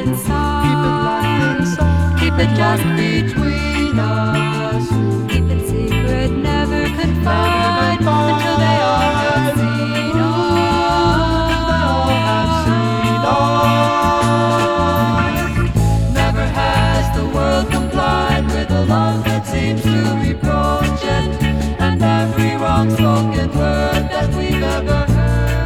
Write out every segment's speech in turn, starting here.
inside. Keep it just between us. Keep it secret, never confide until they all have seen us. Never has the world complied with a love that seems to reproach it, and every wrong spoken word that we've ever heard.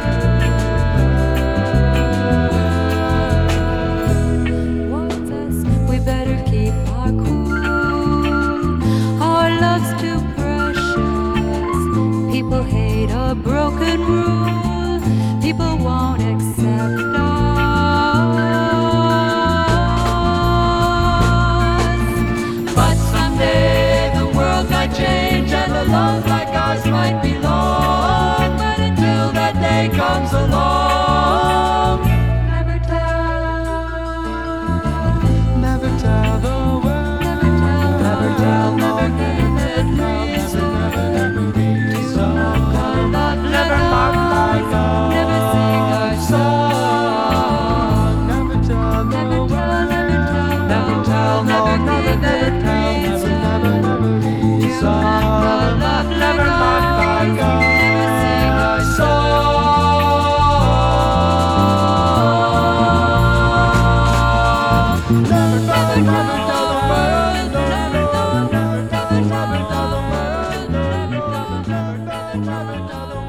Warns us we better keep our cool. Our love's too precious. People hate a broken rule. People won't accept us. But someday the world might change and a love like ours might belong. But until that day comes along, never tell. Never tell the world. Never tell, never give it reason. To knock our love, never knock our love. Never sing our song. Never tell the world. Never tell, never give it reason. To knock our love, never knock our love. Never sing our song. Never tell the world. Never tell the world. Never tell the world. Never tell the world.